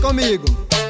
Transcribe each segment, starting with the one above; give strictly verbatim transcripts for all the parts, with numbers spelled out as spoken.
comigo.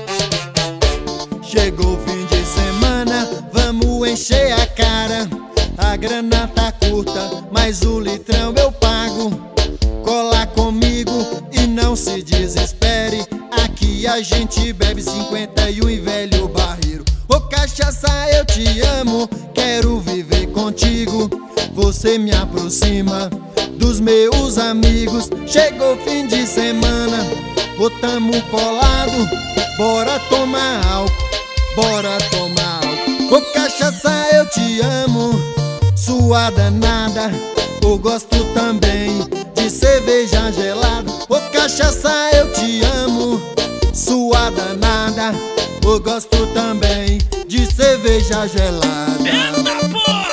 Chegou o fim de semana, vamos encher a cara. A grana tá curta, mas o litrão eu pago. Cola comigo e não se desespere. Aqui a gente bebe cinquenta e um em velho barreiro. Ô cachaça, eu te amo, quero viver contigo. Você me aproxima dos meus amigos. Chegou o fim de semana, botamos colado. Bora tomar álcool, bora tomar álcool. Ô cachaça, eu te amo, sua danada. Eu gosto também de cerveja gelada. Ô cachaça, eu te amo, sua danada. Eu gosto também de cerveja gelada. Eita porra!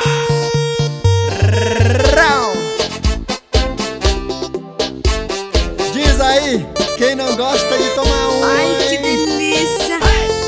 Diz aí, quem não gosta de tomar um? Ai, que delícia!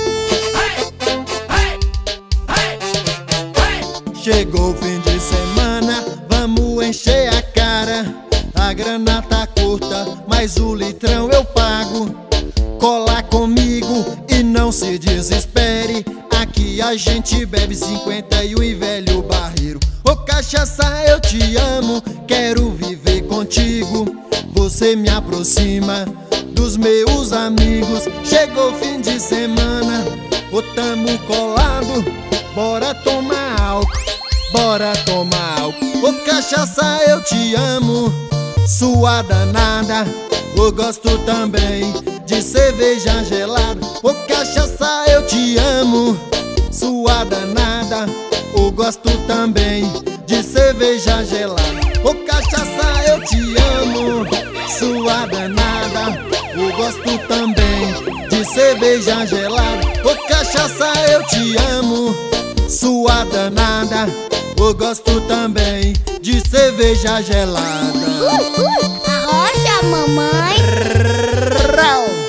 Chegou o fim de semana, vamos encher a cara. A grana tá curta, mas o litrão eu pago. Cola comigo e não se desespere. Aqui a gente bebe cinquenta e um em velho barreiro. Ô cachaça, eu te amo, quero viver contigo. Você me aproxima dos meus amigos. Chegou o fim de semana, botamos colado. Bora tomar álcool, bora tomar álcool. Ô cachaça, eu te amo, sua danada. Eu gosto também de cerveja gelada. Ô cachaça, eu te amo, sua danada. Eu gosto também de cerveja gelada. Ô cachaça, eu te amo, sua danada. Eu gosto também de cerveja gelada. Ô cachaça, eu te amo, sua danada. Eu gosto também de cerveja gelada. Uh, uh, arrocha, mamãe.